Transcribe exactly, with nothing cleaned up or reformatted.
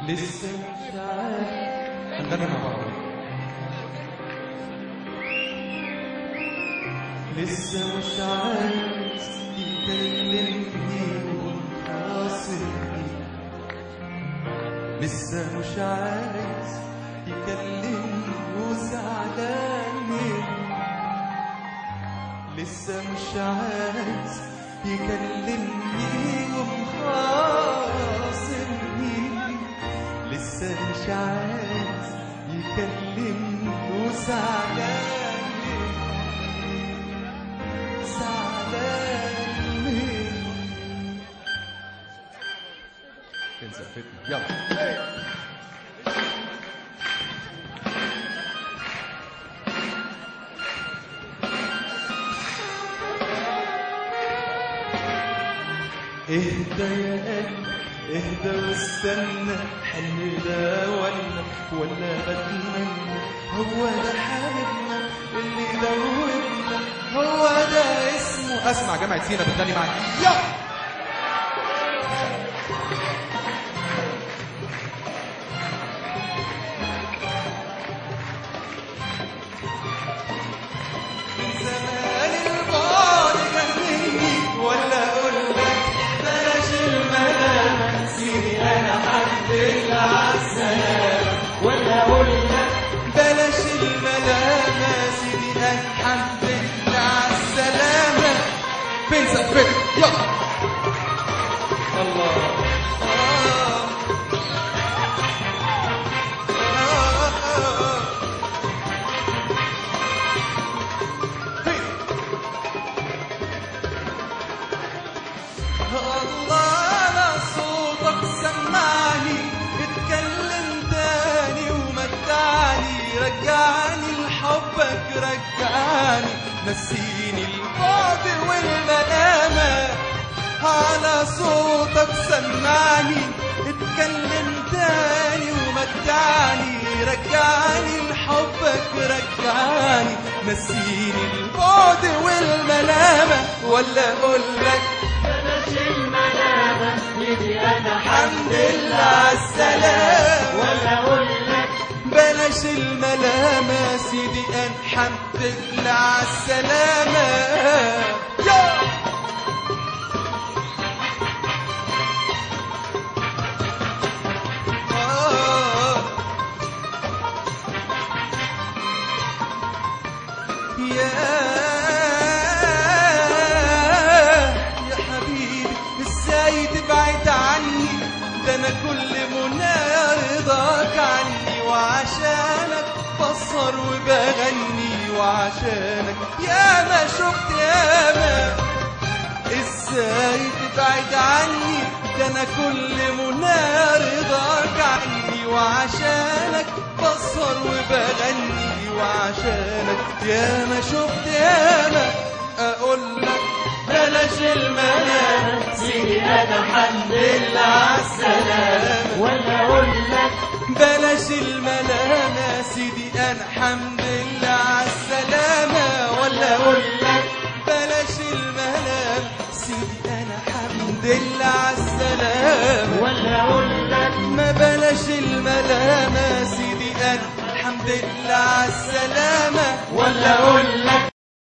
لسه مش عارف. هنغني مع بعض. لسه مش عارف يكلمني وخاصمني، لسه مش عايز يكلمني وزعلان مني، لسه مش عايز يكلمني ومخاصمني، لسه مش عايز يكلمني وزعلان مني، زعلان مني. كان زفتنا يلا. اهدى يا قلبي اهدى واستنى، حلم ده ولا ولا بتمنى، هو ده حبيبنا اللي دوبنا، هو ده اسمه. اسمع جامعة سينا بتغني معاك يلا. ولا اقول لك بلاش الملامة سيدي الحمد لله عالسلامة. فين سقفك يلا الله. الله على صوتك سمعني، اتكلم تاني ومتعني، رجعني لحبك رجعني، نسيني البعد والملامة. على صوتك سمعني، اتكلم تاني ومتعني، رجعني لحبك رجعني، نسيني البعد والملامة. ولا اقولك بلاش الملامة سيدي انا الحمد لله عالسلامة. ولا اقول لك بلاش الملامة سيدي الحمد لله عالسلامة. يا يا حبيبي ازاي تبعد عني، ده انا كل منى رضاك عني، وعشانك بسهر وبغني، وعشانك يا ما شفت يا ما. ازاي تبعد عني، ده انا كل منى رضاك عني، وعشانك بسهر وبغني، وعشانك يا ما شفت يا ما. اقول لك بلاش الملامة سيدي انا الحمد لله عالسلامة. ولا اقول لك بلاش الملامة سيدي انا الحمد لله عالسلامة. ولا اقول لك بلاش الملامة سيدي انا الحمد لله عالسلامة. ولا اقول لك ما بلاش الملامة سيدي انا الحمد لله عالسلامة. ولا اقول لك